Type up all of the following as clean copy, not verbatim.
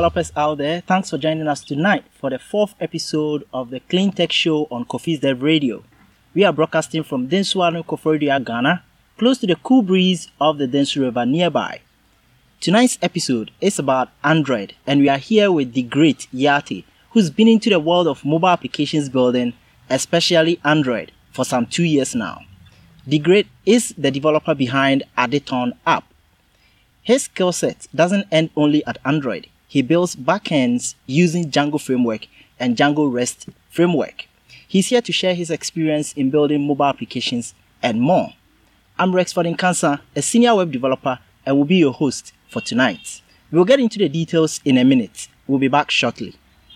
developers out there, thanks for joining us tonight for the 4th episode of the Clean Tech Show on Kofi's Dev Radio. We are broadcasting from Densuano, Koforidua, Ghana, close to the cool breeze of the Densu River nearby. Tonight's episode is about Android, and we are here with the great Yate, who's been into the world of mobile applications building, especially Android, for some 2 years now. The great is the developer behind Aditon app. His skill set doesn't end only at Android. He builds backends using Django framework and Django REST framework. He's here to share his experience in building mobile applications and more. I'm Rexford Nkansa, a senior web developer, and will be your host for tonight. We'll get into the details in a minute. We'll be back shortly.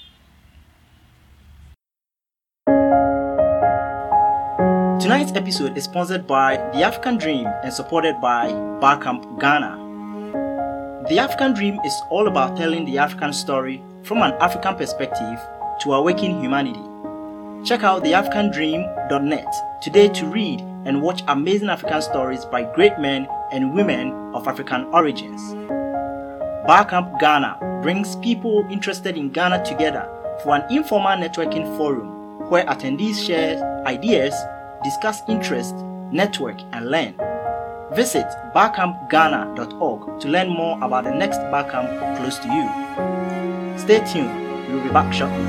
Tonight's episode is sponsored by The African Dream and supported by Barcamp Ghana. The African Dream is all about telling the African story from an African perspective to awaken humanity. Check out theafricandream.net today to read and watch amazing African stories by great men and women of African origins. Barcamp Ghana brings people interested in Ghana together for an informal networking forum where attendees share ideas, discuss interests, network, and learn. Visit barcampghana.org to learn more about the next Barcamp close to you. Stay tuned, we'll be back shortly.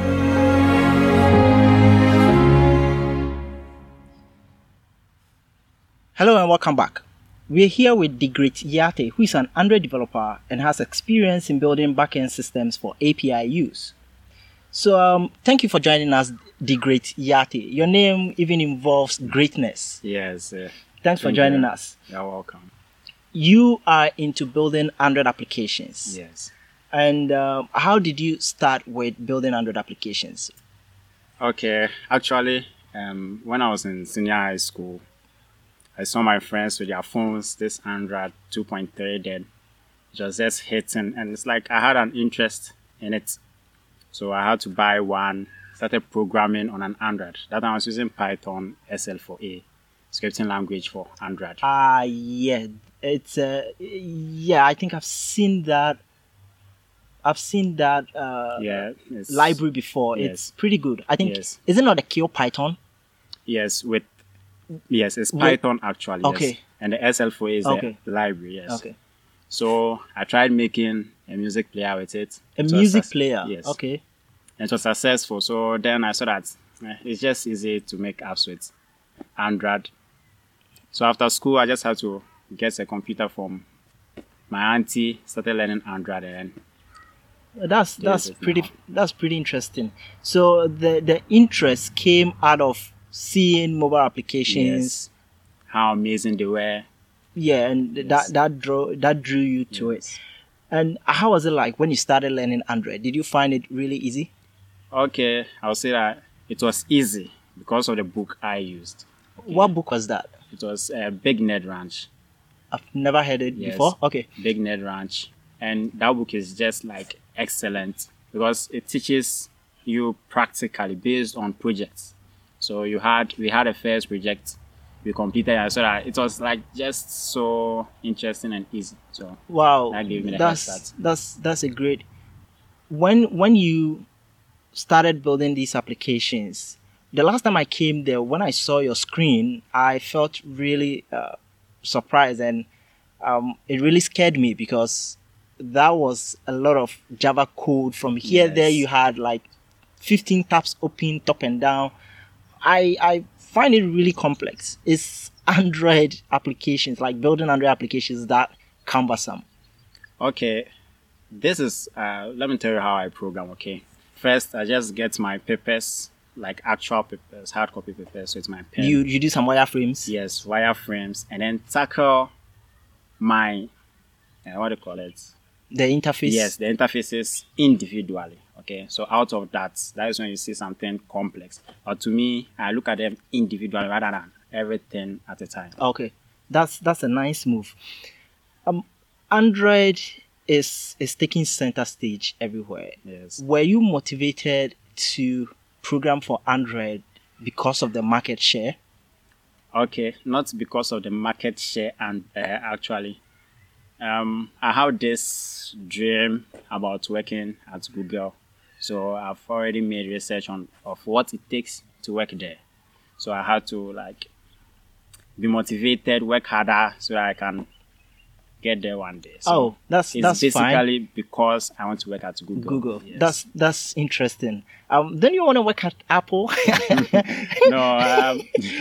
Hello and welcome back. We're here with the great Yate, who is an Android developer and has experience in building backend systems for API use. So thank you for joining us, the great Yate. Your name even involves greatness. Yes. Thanks for joining us. You're welcome. You are into building Android applications. Yes. And how did you start with building Android applications? Okay. Actually, when I was in senior high school, I saw my friends with their phones, this Android 2.3 then just hitting. And it's like I had an interest in it. So I had to buy one, started programming on an Android. That time I was using Python SL4A. Scripting language for Android. Yeah. It's I think I've seen that library before. Yes. It's pretty good. I think Yes. Is it not a KeoPython? Yes, it's Python actually. Okay. Yes. And the SL4 is Okay. the library, yes. Okay. So I tried making a music player with it. Player. Yes. Okay. And it was successful. So then I saw that it's just easy to make apps with Android. So after school, I just had to get a computer from my auntie, started learning Android, and That's pretty interesting. So the interest came out of seeing mobile applications. Yes. How amazing they were. Yeah, and Yes. that drew you to Yes. it. And how was it like when you started learning Android? Did you find it really easy? Okay, I'll say that it was easy because of the book I used. Okay. What book was that? It was Big Nerd Ranch. I've never heard it Yes. before. Okay. Big Nerd Ranch. And that book is just like excellent because it teaches you practically based on projects. So we had a first project we completed, and so that it was like just so interesting and easy. So Wow. that gave me the head start. That's a great. When you started building these applications, the last time I came there, when I saw your screen, I felt really surprised, and it really scared me because that was a lot of Java code. From here, Yes. there you had like 15 tabs open, top and down. I find it really complex. It's Android applications, like building Android applications, that cumbersome. Okay, this is let me tell you how I program. Okay, first I just get my papers, like actual papers, hard copy papers. So it's my pen. You do some wireframes. Yes, wireframes, and then tackle my what do you call it? The interface. Yes, the interfaces individually. Okay, so out of that is when you see something complex. But to me, I look at them individually rather than everything at a time. Okay, that's a nice move. Android is taking center stage everywhere. Yes. Were you motivated to program for Android because of the market share? Okay, not because of the market share, and actually, I have this dream about working at Google. So I've already made research on of what it takes to work there. So I had to like be motivated, work harder so that I can get there one day. So that's basically fine. because I want to work at Google. Google. Yes. That's interesting. Then you want to work at Apple? No,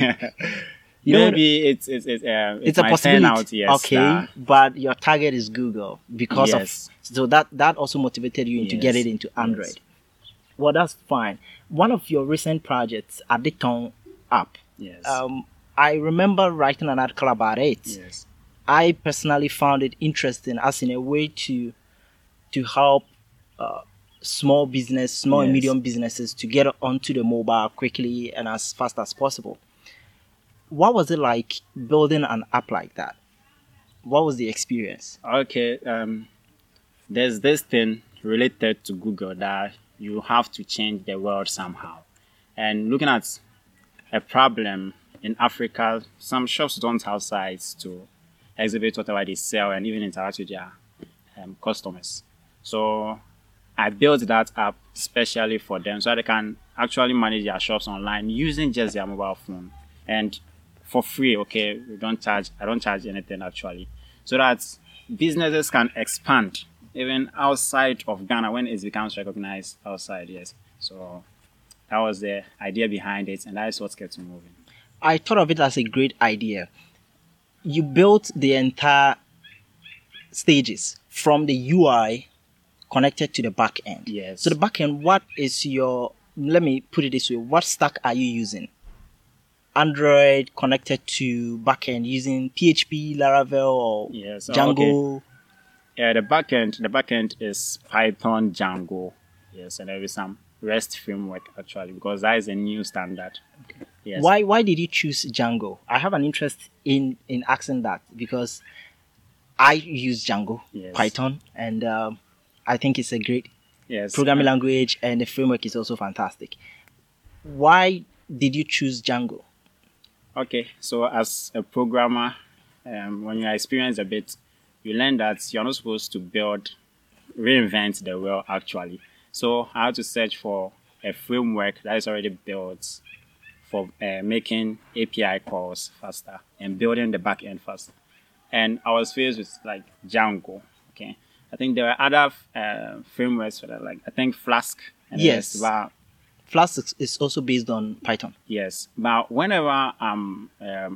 You don't maybe it's it's a my possibility. turnout, yes. Okay, but your target is Google because Yes. of so that also motivated you into Yes. get it into Android. Yes. Well, that's fine. One of your recent projects, Aditon app. Yes. I remember writing an article about it. Yes. I personally found it interesting as in a way to help small and Yes. medium businesses to get onto the mobile quickly and as fast as possible. What was it like building an app like that? What was the experience? Okay. There's this thing related to Google that you have to change the world somehow. And looking at a problem in Africa, some shops don't have sites to exhibit whatever they sell and even interact with their customers. So I built that app specially for them so that they can actually manage their shops online using just their mobile phone and for free. Okay, I don't charge anything actually, so that businesses can expand even outside of Ghana when it becomes recognized outside. Yes, so that was the idea behind it, and that is what kept me moving. I thought of it as a great idea. You built the entire stages from the UI connected to the back end. Yes. So the back end, what is let me put it this way, what stack are you using? Android connected to backend using PHP, Laravel, or Yes. Django. Okay. Yeah, the backend is Python, Django. Yes, and there is some REST framework actually because that is a new standard. Okay. Yes. Why did you choose Django? I have an interest in asking that because I use Django, Yes. Python, and I think it's a great Yes. programming language, and the framework is also fantastic. Why did you choose Django? Okay, so as a programmer, when you experience a bit, you learn that you're not supposed to reinvent the wheel actually. So I had to search for a framework that is already built for making API calls faster and building the backend faster. And I was faced with like Django. Okay, I think there were other frameworks for that, like I think Flask. And Yes. but Flask is also based on Python. yes, but whenever I'm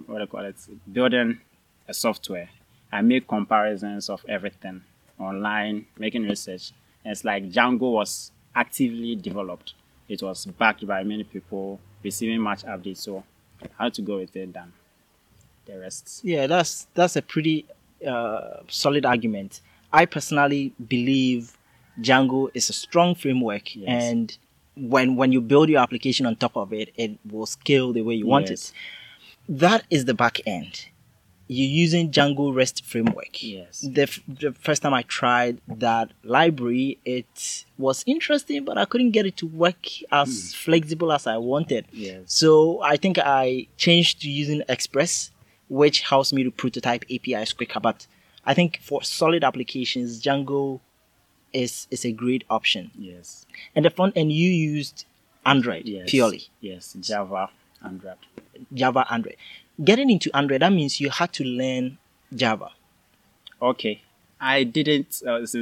building a software, I make comparisons of everything online, making research. And it's like Django was actively developed. It was backed by many people, receiving much updates. So I had to go with it than the rest. Yeah, that's a pretty solid argument. I personally believe Django is a strong framework, Yes. and when you build your application on top of it, it will scale the way you want Yes. it. That is the back end. You're using Django REST framework. Yes. The first time I tried that library, it was interesting, but I couldn't get it to work as flexible as I wanted. Yes. So I think I changed to using Express, which helps me to prototype APIs quicker. But I think for solid applications, Django is a great option. Yes. And the front end, you used Android Yes. purely, Yes. Java, Android. Java, Android. Getting into Android, that means you had to learn Java. Okay. I didn't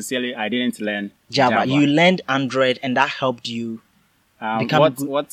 learn Java. You learned Android, and that helped you become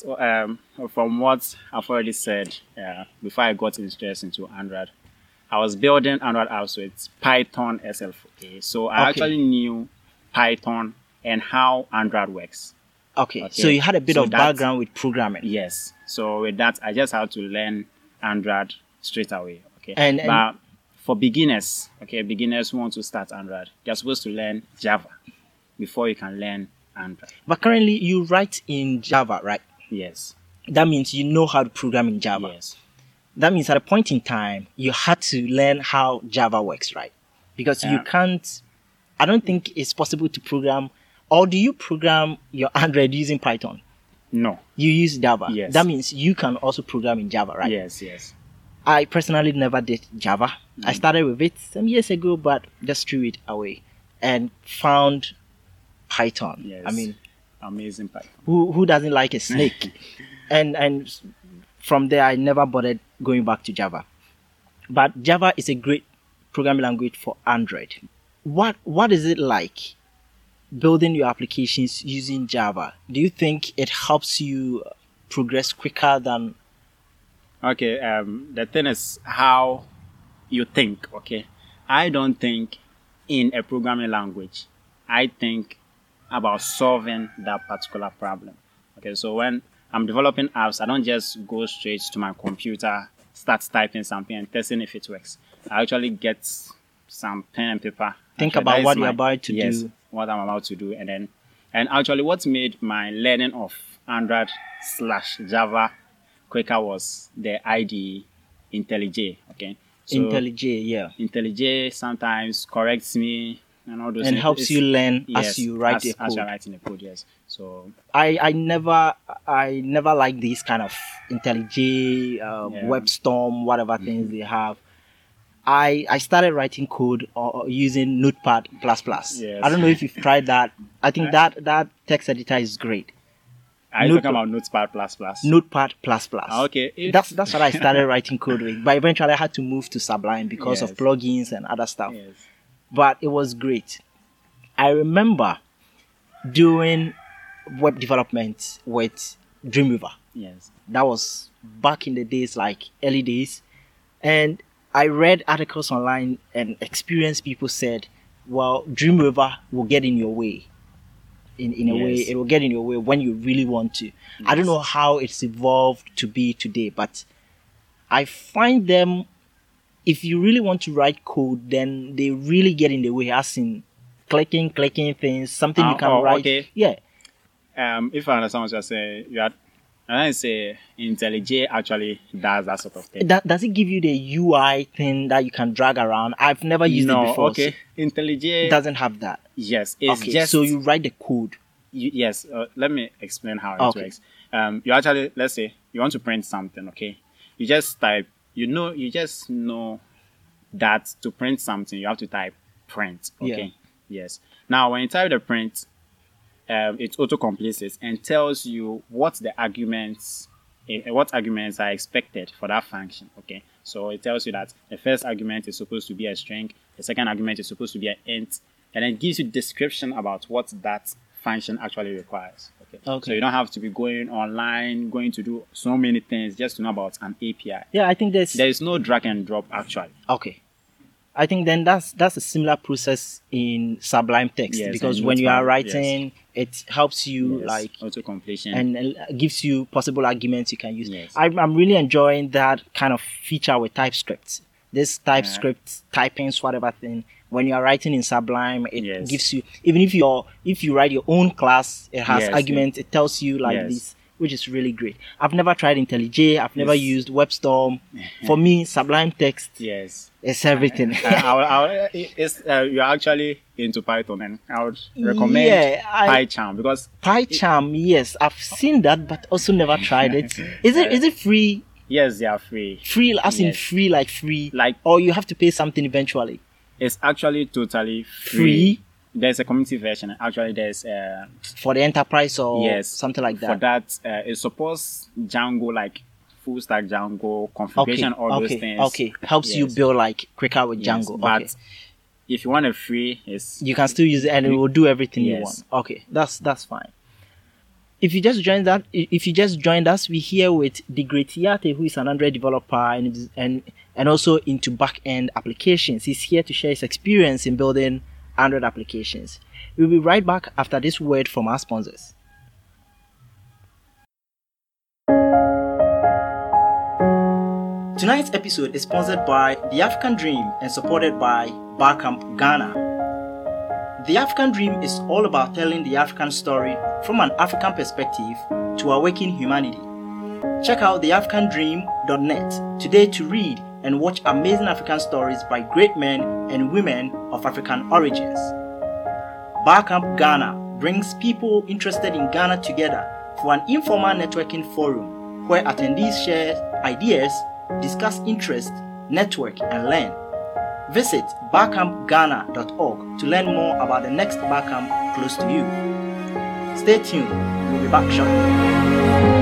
From what I've already said, before I got interested into Android, I was building Android apps with Python SL4A. So I Okay. actually knew Python and how Android works. Okay, Okay. so you had a bit So of that's- background with programming. Yes. So with that, I just had to learn Android straight away. Okay. And- but for beginners, beginners who want to start Android, they're supposed to learn Java before you can learn Android. But currently, you write in Java, right? Yes. That means you know how to program in Java. Yes. That means at a point in time, you had to learn how Java works, right? Because you Yeah. can't, I don't think it's possible to program, or do you program your Android using Python? No. You use Java. Yes. That means you can also program in Java, right? Yes. Yes. I personally never did Java. I started with it some years ago, but just threw it away and found Python. Yes. I mean, amazing Python. Who doesn't like a snake? and from there, I never bothered going back to Java. But Java is a great programming language for Android. What is it like building your applications using Java? Do you think it helps you progress quicker than? Okay, the thing is how you think. Okay, I don't think in a programming language. I think about solving that particular problem. Okay, so when I'm developing apps, I don't just go straight to my computer, start typing something and testing if it works. I actually get some pen and paper. Think about what you're about to do. What I'm about to do, and actually what made my learning of Android/Java quicker was the IDE IntelliJ. Okay, so IntelliJ, yeah. IntelliJ sometimes corrects me and all those and things. helps you learn as you write the as code. you're writing the code, yes. So I never like these kind of IntelliJ, WebStorm, whatever things they have. I started writing code using Notepad++. Yes. I don't know if you've tried that. I think that text editor is great. Are you talking about Notepad++? Notepad++. Okay. That's what I started writing code with. But eventually I had to move to Sublime because of plugins and other stuff. Yes. But it was great. I remember doing web development with Dreamweaver. Yes. That was back in the days, like early days. And I read articles online and experienced people said, well, Dreamweaver will get in your way. In a way, it will get in your way when you really want to. Yes. I don't know how it's evolved to be today, but I find them, if you really want to write code, then they really get in the way, as in clicking things, something you can write. Okay. Yeah. If I understand what you're saying, I say IntelliJ actually does that sort of thing. Does it give you the UI thing that you can drag around? I've never used it before. Okay. So IntelliJ doesn't have that. Yes, it's okay, just so you write the code. Yes, let me explain how it works. You actually, let's say you want to print something. Okay, you just type. You just know that to print something you have to type print. Okay. Yeah. Yes. Now when you type the print, it auto completes it and tells you what arguments are expected for that function. Okay, so it tells you that the first argument is supposed to be a string, the second argument is supposed to be an int, and then it gives you description about what that function actually requires. Okay. So you don't have to be going online, going to do so many things just to know about an API. Yeah, I think there is no drag and drop actually. Okay. I think then that's a similar process in Sublime Text, because when you are writing, it helps you like auto completion and gives you possible arguments you can use. Yes. I'm really enjoying that kind of feature with TypeScript. This TypeScript typings, whatever thing. When you are writing in Sublime, it gives you, even if you write your own class, it has arguments. It tells you like this, which is really great. I've never tried IntelliJ. I've never used WebStorm. For me, Sublime Text is everything. You're actually into Python, and I would recommend PyCharm, because PyCharm, yes, I've seen that, but also never tried it. Is it free? Yes, they are free. Free, as in free, like, or you have to pay something eventually. It's actually totally free. There's a community version. Actually, there's for the enterprise or something like that. For that, it supports Django, like full stack Django configuration, all those things. Okay, helps you build like quicker with Django. But if you want a free, you can still use it and it will do everything you want. Okay, that's fine. If you just joined us, we're here with Digretiate, who is an Android developer and also into back-end applications. He's here to share his experience in building Android applications. We'll be right back after this word from our sponsors. Tonight's episode is sponsored by The African Dream and supported by Barcamp Ghana. The African Dream is all about telling the African story from an African perspective to awaken humanity. Check out theafricandream.net today to read and watch amazing African stories by great men and women of African origins. Barcamp Ghana brings people interested in Ghana together for an informal networking forum where attendees share ideas, discuss interest, network, and learn. Visit barcampghana.org to learn more about the next Barcamp close to you. Stay tuned, we'll be back shortly.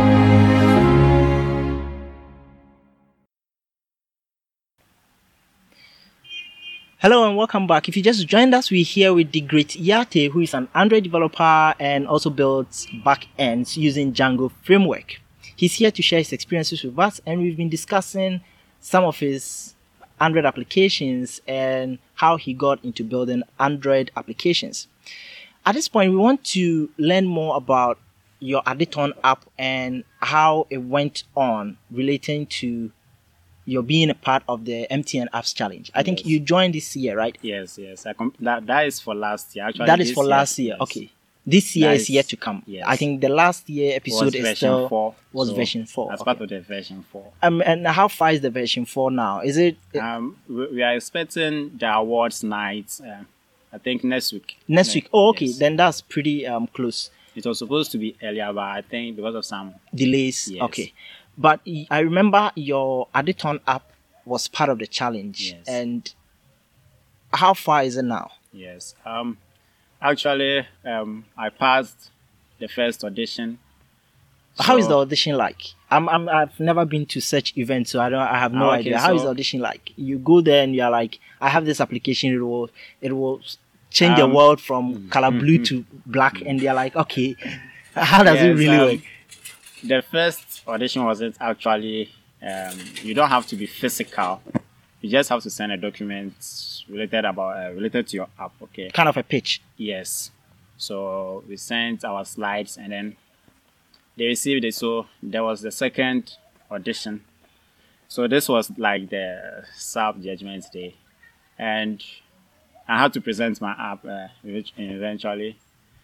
Hello and welcome back. If you just joined us, we're here with the great Yate, who is an Android developer and also builds backends using Django framework. He's here to share his experiences with us, and we've been discussing some of his Android applications and how he got into building Android applications. At this point, we want to learn more about your Aditon app and how it went on relating to your being a part of the MTN Apps Challenge. I think you joined this year, right? Yes. That is for last year. Actually, that is for last year. Yes. Okay. This year is yet to come. Yes. I think the last year episode version 4. Version 4. That's part of the version 4. And how far is the version 4 now? Is it? We are expecting the awards night. I think next week. Next week. Oh, okay. Yes. Then that's pretty close. It was supposed to be earlier, but I think because of some delays. Yes. Okay. But I remember your Aditon app was part of the challenge. Yes. And how far is it now? Yes. Actually, I passed the first audition. How is the audition like? I've never been to such events, so I have no idea. How is the audition like? You go there and you're like, I have this application. It will change the world from color blue to black, and they're like, okay, how does it really work? The first audition wasn't actually, you don't have to be physical. You just have to send a document related to your app, okay? Kind of a pitch. Yes. So we sent our slides and then they received it. So there was the second audition. So this was like the sub-judgment day. And I had to present my app eventually.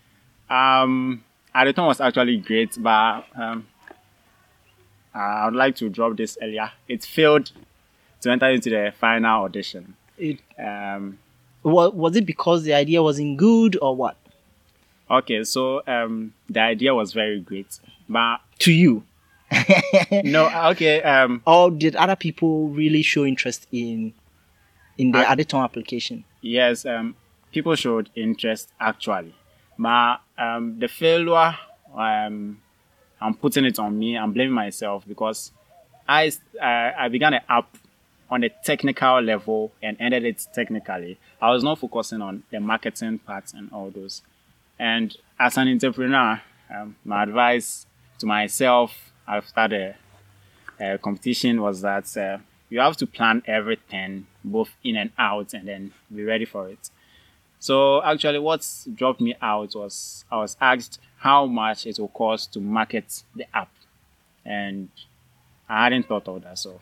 Aditon was actually great, but I would like to drop this earlier. It failed to enter into the final audition. Was it because the idea wasn't good or what? Okay, so the idea was very great, but to you? No, okay. Or did other people really show interest in the Aditon application? Yes, people showed interest actually. But the failure, I'm putting it on me. I'm blaming myself because I began an app on the technical level and ended it technically. I was not focusing on the marketing parts and all those. And as an entrepreneur, my advice to myself after the competition was that you have to plan everything, both in and out, and then be ready for it. So actually what dropped me out was I was asked how much it will cost to market the app. And I hadn't thought of that. So,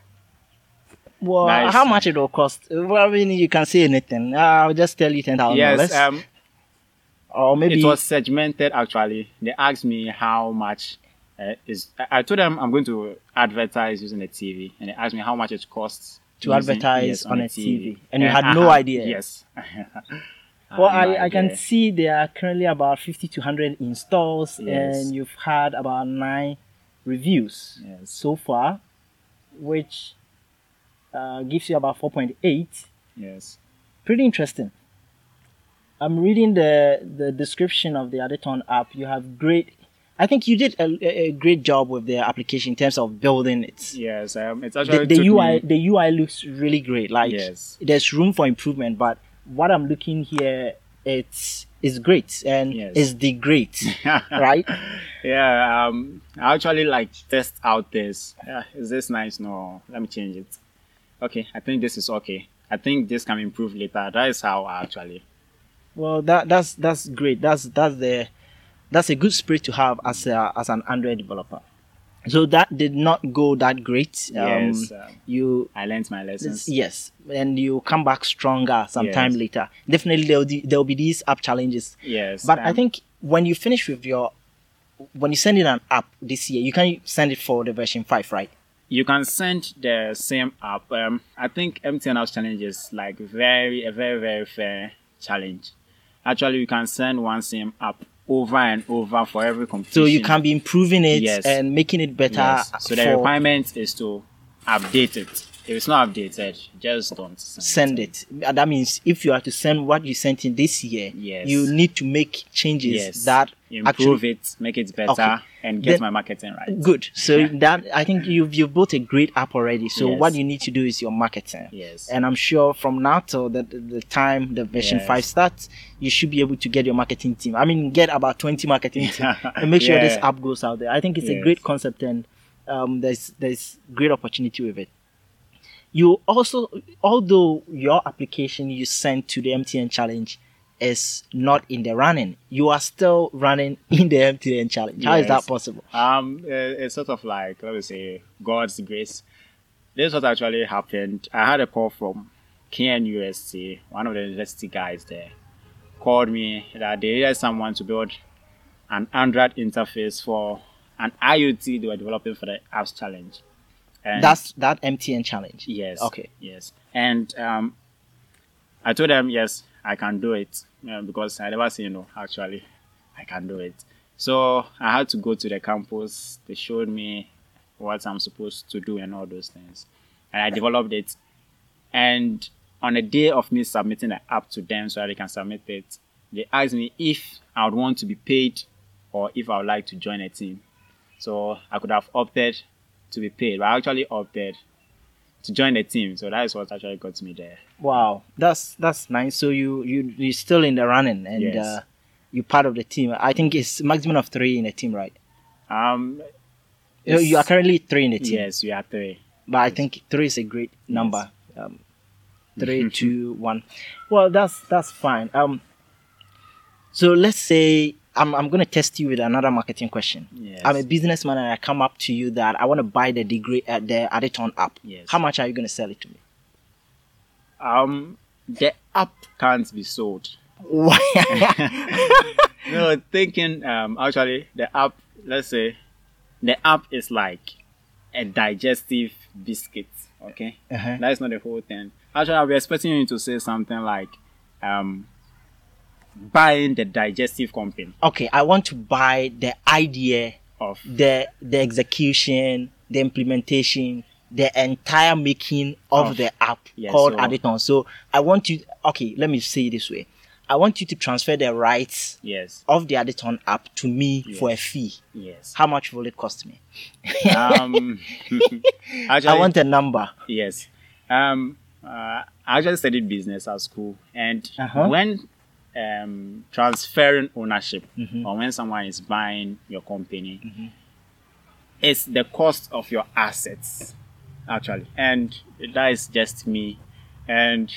well, how much it will cost? Well, I mean, you can say anything. I'll just tell you $10,000. Yes, or maybe it was segmented actually. They asked me how much is. I told them I'm going to advertise using the TV, and they asked me how much it costs to advertise on a TV. And you had no idea. Yes. Well, I can see there are currently about 50 to 100 installs, and you've had about 9 reviews so far, which gives you about 4.8. Yes. Pretty interesting. I'm reading the description of the Aditon app. You have I think you did a great job with the application in terms of building it. Yes, it's actually the UI looks really great. Like there's room for improvement, but what I'm looking here, it's great and it's the great, right? Yeah, I actually like test out this. Is this nice? No, let me change it. Okay, I think this is okay. I think this can improve later. That is how I actually. Well, that's great. That's a good spirit to have as an Android developer. So that did not go that great. Yes, I learned my lessons. Yes, and you come back stronger sometime later. Definitely, there'll be these app challenges. Yes, but I think when you finish with when you send in an app this year, you can send it for the version 5, right? You can send the same app. I think MTN Apps Challenge is like a very, very fair challenge. Actually, you can send one same app over and over for every competition. So you can be improving it and making it better. Yes. So the requirement is to update it. If it's not updated, just don't Send it. That means if you are to send what you sent in this year, Yes. you need to make changes Yes. that Improve it, make it better, Okay. and get Then- my marketing right. good. So that I think you've built a great app already. So Yes. what you need to do is your marketing. Yes. And I'm sure from now till the time the version Yes. 5 starts, you should be able to get your marketing team. I mean, get about 20 marketing team and make sure this Yeah. app goes out there. I think it's a Yes. great concept, and there's great opportunity with it. You also, although your application you sent to the MTN challenge is not in the running, you are still running in the MTN challenge. How is that Yes. possible? It's sort of like, let me say, God's grace. This is what actually happened. I had a call from KNUST, one of the university guys there, called me that they needed someone to build an Android interface for an IoT they were developing for the apps challenge. And That's that MTN challenge. yes. Okay. Yes. And I told them, yes, I can do it, because I never say no, actually, I can do it. So I had to go to the campus. They showed me what I'm supposed to do and all those things. And I developed it. And on the day of me submitting the app to them so that they can submit it, they asked me if I would want to be paid or if I would like to join a team. So I could have opted to be paid, but I actually opted to join the team. So that is what actually got me there. Wow, that's nice. So you're still in the running, and Yes. you're part of the team. I think it's maximum of 3 in a team, right? It's- You are currently 3 in the team. Yes, we are 3. But I think 3 is a great number. 3, 2, 1. Well, that's fine. So let's say I'm going to test you with another marketing question. Yes. I'm a businessman and I come up to you that I want to buy the degree at the Aditon app. Yes. How much are you going to sell it to me? The app can't be sold. Why? No, thinking actually the app, let's say the app is like a digestive biscuit. Okay, Uh-huh. that's not the whole thing. Actually, I'll be expecting you to say something like buying the digestive company Okay, I want to buy the idea, of the execution, the implementation, the entire making of Of- the app yes, called so- Aditon. So I want you. Okay, let me say it this way. I want you to transfer the rights yes, of the Aditon app to me for a Yes. fee. yes. How much will it cost me? Actually, I want a number. Yes. I actually studied business at school, and Uh-huh. when transferring ownership Mm-hmm. or when someone is buying your company, it's the cost of your assets, actually, and that is just me, and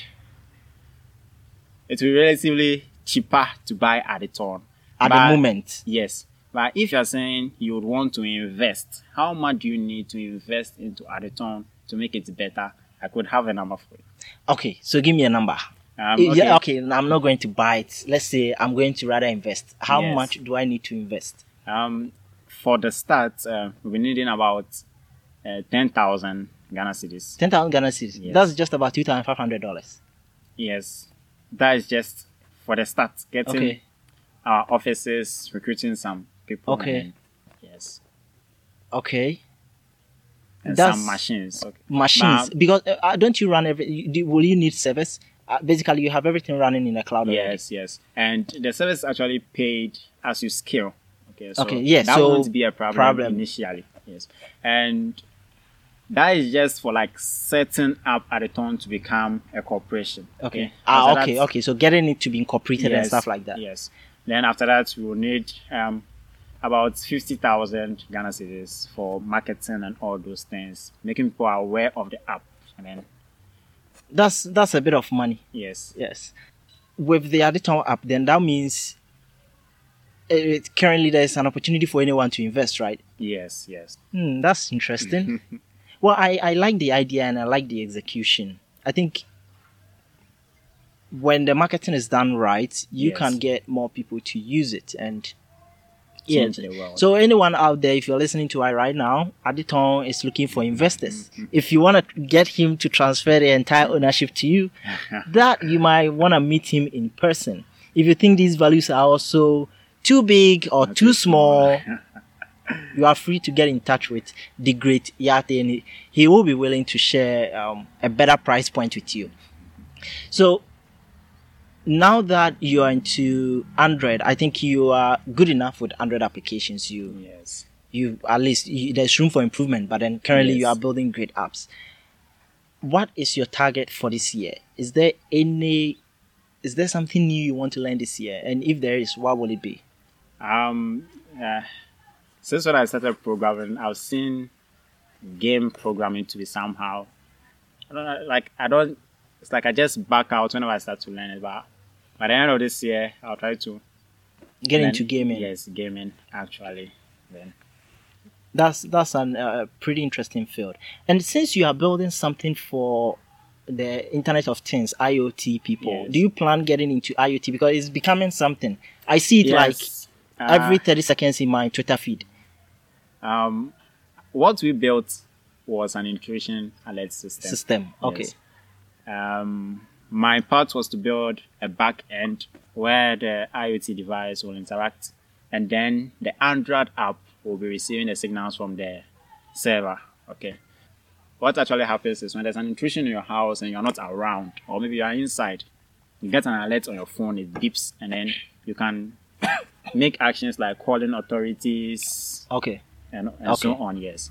it will be relatively cheaper to buy Aditon At But- the moment. Yes. But if you're saying you would want to invest, how much do you need to invest into Aditon to make it better? I could have a number for you. Okay, so give me a number. Okay. Yeah, okay, I'm not going to buy it. Let's say I'm going to rather invest. How Yes. much do I need to invest? For the start, we're needing about 10,000 Ghana cedis. 10,000 Ghana cedis. Yes. That's just about $2,500. Yes. That is just for the start. Getting Okay. our offices, recruiting some people. Okay. and yes. Okay. And That's- some machines. Okay. Machines. But- Because don't you run will you need service? Basically, you have everything running in the cloud already. Yes. And the service is actually paid as you scale. Okay. So Okay, yes, that so won't be a problem initially. Yes. And that is just for like setting up Aditon to become a corporation. Okay. After Okay. that- Okay. So getting it to be incorporated and Yes, stuff like that. Yes. Then after that, we will need about 50,000 Ghana cedis for marketing and all those things, making people aware of the app. And then, That's a bit of money. yes, Yes. With the Aditon app, then that means currently there's an opportunity for anyone to invest, right? yes. That's interesting. Well, I like the idea and I like the execution. I think when the marketing is done right, you Yes. can get more people to use it and Change the world. So anyone out there, if you're listening to it right now, Aditon is looking for investors. If you want to get him to transfer the entire ownership to you, that you might want to meet him in person. If you think these values are also too big or too small, you are free to get in touch with the great Yate, and he will be willing to share a better price point with you. So now that you are into Android, I think you are good enough with Android applications. Yes. You at least there's room for improvement, but then currently you Yes. are building great apps. What is your target for this year? Is there something new you want to learn this year? And if there is, what will it be? Since when I started programming, I've seen game programming to be somehow. I don't know, it's like I just back out whenever I start to learn it. But by the end of this year, I'll try to Get learn- into gaming. Yes, gaming actually. Then That's a pretty interesting field. And since you are building something for the Internet of Things, IoT people, Yes. do you plan getting into IoT? Because it's becoming something. I see it yes, like every 30 seconds in my Twitter feed. what we built was an intrusion alert System. Okay. Yes. My part was to build a back end where the IoT device will interact, and then the Android app will be receiving the signals from the server. Okay. What actually happens is when there's an intrusion in your house and you're not around, or maybe you are inside, you get an alert on your phone, it beeps, and then you can make actions like calling authorities Okay. and Okay. so on. Yes.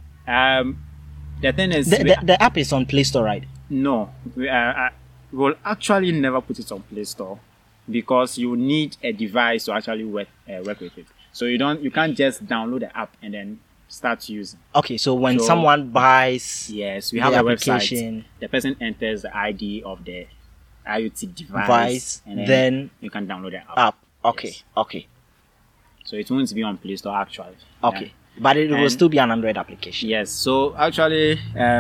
The thing is, The app is on Play Store, right? no, we will actually never put it on Play Store because you need a device to actually work with it. So you can't just download the app and then start using. Okay, so when So- someone buys Yes, we the have a application, website. The person enters the ID of the IoT device, device, and then you can download the app. app. Okay, Yes. okay, So it won't be on Play Store actually. okay. Yeah. But it will And- still be an Android application. Yes. So actually,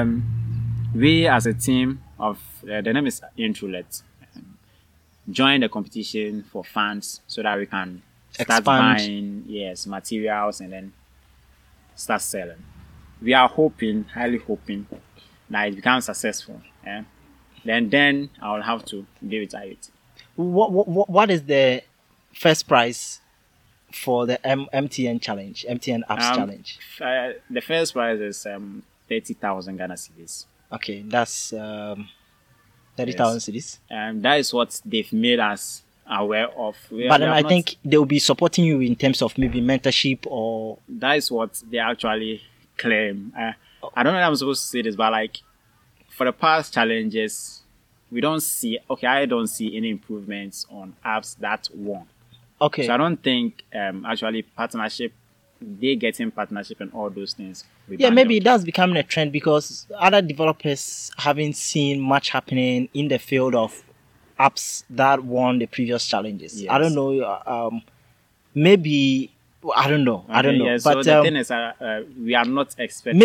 we as a team of the name is Introlet, join the competition for funds so that we can start Expand. buying materials and then start selling. We are highly hoping that it becomes successful. Yeah. Then I will have to give it IoT. What is the first prize for the MTN challenge, MTN apps challenge? The first prize is 30,000 Ghana cedis. Okay, that's 30,000 cities. And that is what they've made us aware of. But then I think they will be supporting you in terms of maybe mentorship or that is what they actually claim. I don't know if I'm supposed to say this, but like for the past challenges, I don't see any improvements on apps that won. okay. So I don't think actually partnership, they getting partnership and all those things. Yeah, maybe that's becoming a trend because other developers haven't seen much happening in the field of apps that won the previous challenges. Yes. I don't know. Maybe I don't know. I don't know. Yeah, But so the thing is, we are not expecting.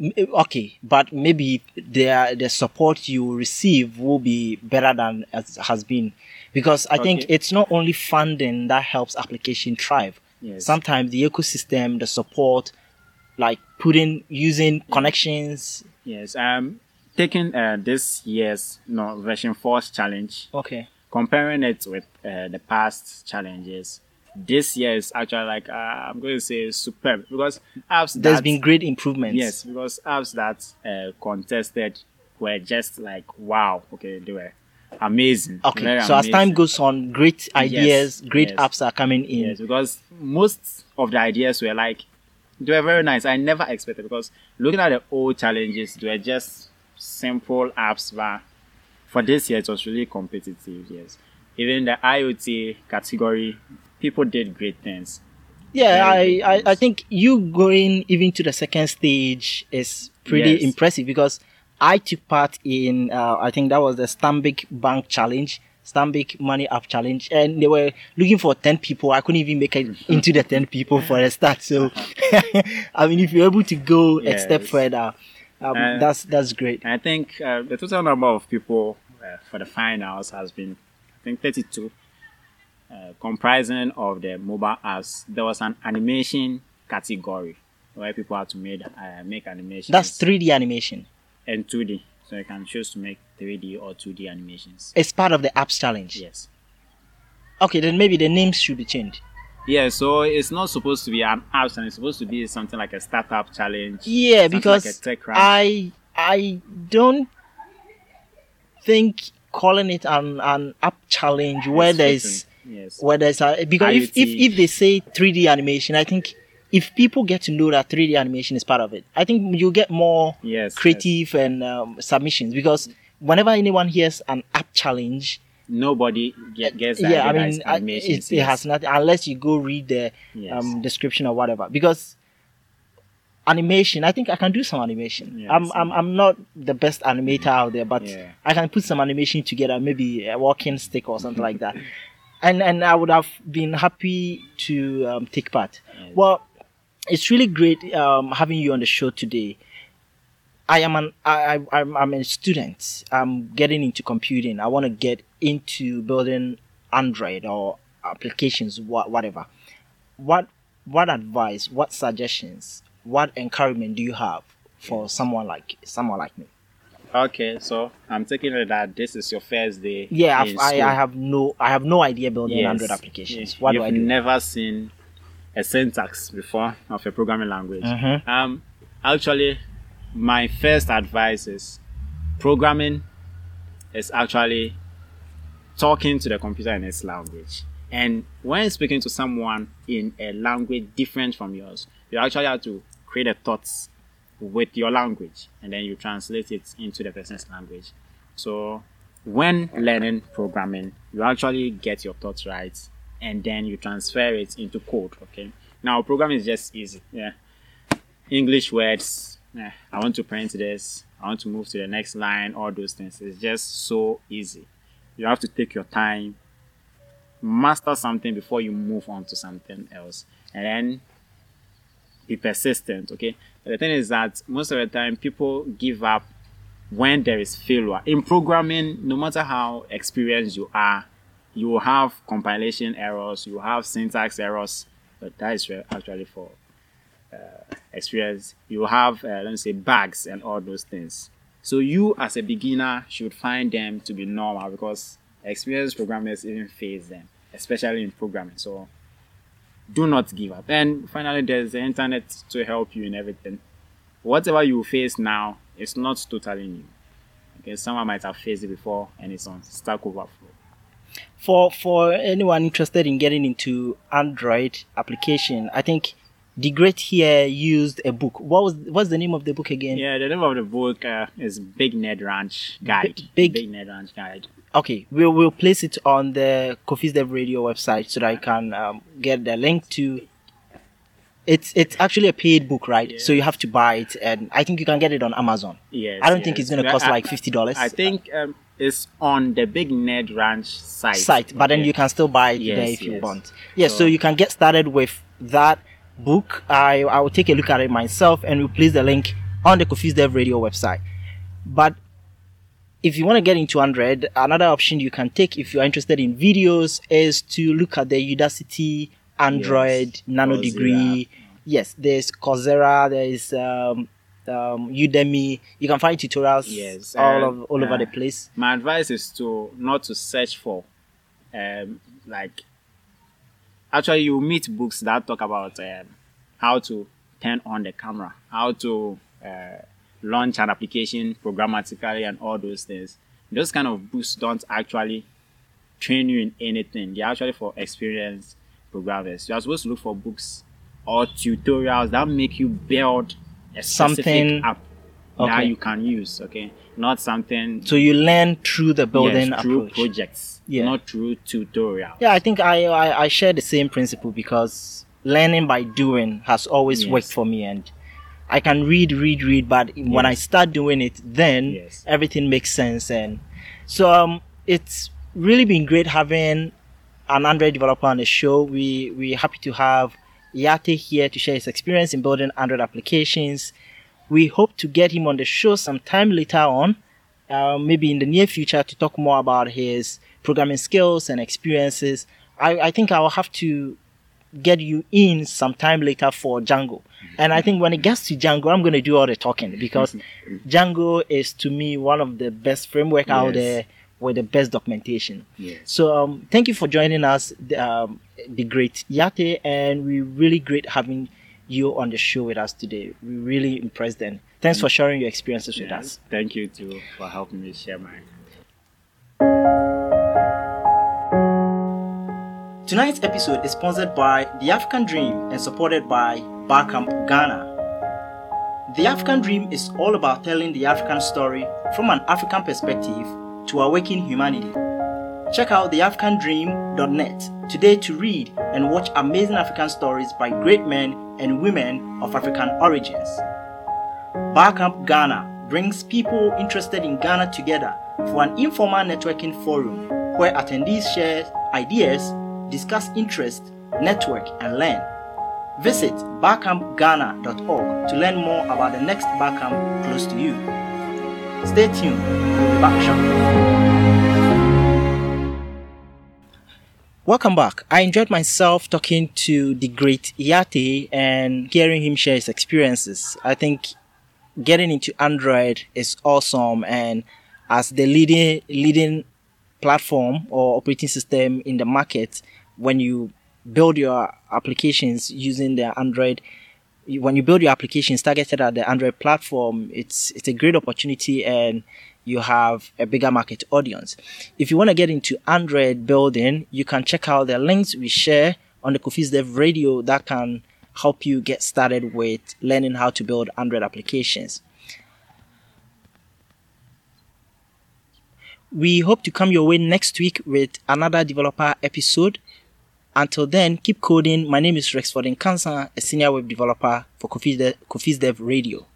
but maybe the support you receive will be better than as has been, because I think Okay. it's not only funding that helps application thrive. Yes. Sometimes the ecosystem, the support, like using connections. Yes. Taking this year's version 4 challenge, Okay. comparing it with the past challenges, this year is actually like I'm going to say superb because apps There's been great improvements. yes, because apps that contested were just like wow, okay, they were amazing. Okay. very So as time amazing. goes on, great ideas, great yes. apps are coming in. Yes, because most of the ideas were like they were very nice. I never expected because looking at the old challenges, they were just simple apps, but for this year it was really competitive. Yes, even the IoT category, people did great things. Yeah, Very good I things. think you going even to the second stage is pretty Yes. impressive because I took part in I think that was the Stanbic Bank challenge, Stanbic Money App challenge, and they were looking for 10 people. I couldn't even make it into the 10 people for a start. So I mean, if you're able to go a step Yes. further, that's great. And I think the total number of people for the finals has been, I think, 32, comprising of the mobile apps. There was an animation category where people had to make animations. That's 3D animation. And 2D. So you can choose to make 3D or 2D animations. It's part of the apps challenge. Yes. Okay, then maybe the names should be changed. Yeah, so it's not supposed to be an app, and it's supposed to be something like a startup challenge. Yeah, something because like a tech crunch. I don't think calling it an app challenge where there's Yes. a, because if IoT. they say 3D animation, I think if people get to know that 3D animation is part of it, I think you'll get more Yes, creative and submissions, because whenever anyone hears an app challenge, Nobody gets the yeah, I idea that mean, it's animation. it has nothing, unless you go read the Yes. description or whatever. Because animation, I think I can do some animation. Yes. I'm not the best animator out there, but Yeah. I can put some animation together, maybe a walking stick or something like that, and I would have been happy to take part. Yes. Well, it's really great having you on the show today. I'm a student. I'm getting into computing. I want to get into building Android or applications, whatever. What advice, what suggestions, what encouragement do you have for someone like me? Okay, so I'm taking it that this is your first day. Yeah, in I school. have no idea building Yes. Android applications. Yeah. What You've do I do? never seen a syntax before of a programming language. Mhm. Actually, my first advice is programming is actually talking to the computer in its language. And when speaking to someone in a language different from yours, you actually have to create a thoughts with your language, and then you translate it into the person's language. So when learning programming, you actually get your thoughts right, and then you transfer it into code. Okay. Now programming is just easy. Yeah. English words. Yeah. I want to print this. I want to move to the next line. All those things. It's just so easy. You have to take your time, master something before you move on to something else, and then be persistent. Okay. But the thing is that most of the time people give up when there is failure in programming. No matter how experienced you are, you will have compilation errors, you will have syntax errors, but that is actually for experience. You will have let me say bugs and all those things. So you as a beginner should find them to be normal, because experienced programmers even face them, especially in programming. So do not give up. And finally, there's the internet to help you in everything. Whatever you face now is not totally new. Okay, someone might have faced it before, and it's on Stack Overflow. For anyone interested in getting into Android application, I think the great here used a book. What's the name of the book again? Yeah, the name of the book is Big Nerd Ranch Guide. Big Nerd Ranch Guide. Okay, we'll place it on the Kofi's Dev Radio website so that I can get the link to. It's actually a paid book, right? Yeah. So you have to buy it, and I think you can get it on Amazon. Yes. I don't think it's going to cost like $50. I think it's on the Big Nerd Ranch site. But then Okay. you can still buy it Yes, there if you yes. want. Yeah, so So- you can get started with that book. I will take a look at it myself, and we'll place the link on the Kofi's Dev Radio website. But if you want to get into Android, another option you can take if you are interested in videos is to look at the Udacity Android Yes, Nano Coursera. Degree. Yes, there's Coursera, there is Udemy. You can find tutorials Yes, all over the place. My advice is to not to search for like actually you meet books that talk about how to turn on the camera, how to launch an application programmatically, and all those things. Those kind of books don't actually train you in anything. They're actually for experienced programmers. You are supposed to look for books or tutorials that make you build a specific Something- app okay. that you can use. Okay, not something So you learn through the building yes, through approach. projects, Yeah. not through tutorials. Yeah, I think I share the same principle, because learning by doing has always Yes. worked for me, and I can read, but when I Yes. start doing it, then Yes. everything makes sense. And so it's really been great having an Android developer on the show. We're happy to have Yate here to share his experience in building Android applications. We hope to get him on the show sometime later on, maybe in the near future, to talk more about his programming skills and experiences. I think I'll have to get you in sometime later for Django. And I think when it gets to Django, I'm going to do all the talking, because Django is, to me, one of the best framework out Yes. there with the best documentation. Yes. So thank you for joining us. the great Yate, and we really great having you on the show with us today. We really impressed, and thanks for sharing your experiences with us. Thank you too for helping me share mine. Tonight's episode is sponsored by The African Dream and supported by Barcamp Ghana. The African Dream is all about telling the African story from an African perspective to awaken humanity. Check out theafricandream.net today to read and watch amazing African stories by great men and women of African origins. Barcamp Ghana brings people interested in Ghana together for an informal networking forum where attendees share ideas, discuss interests, network, and learn. Visit barcampghana.org to learn more about the next Barcamp close to you. Stay tuned. We'll be back shortly. Welcome back. I enjoyed myself talking to the great Yate and hearing him share his experiences. I think getting into Android is awesome, and as the leading platform or operating system in the market, when you build your applications using the Android, when you build your applications targeted at the Android platform, it's a great opportunity, and you have a bigger market audience. If you want to get into Android building, you can check out the links we share on the Kofi's Dev Radio that can help you get started with learning how to build Android applications. We hope to come your way next week with another developer episode. Until then, keep coding. My name is Rexford Nkansa, a senior web developer for Kofi's Dev Radio.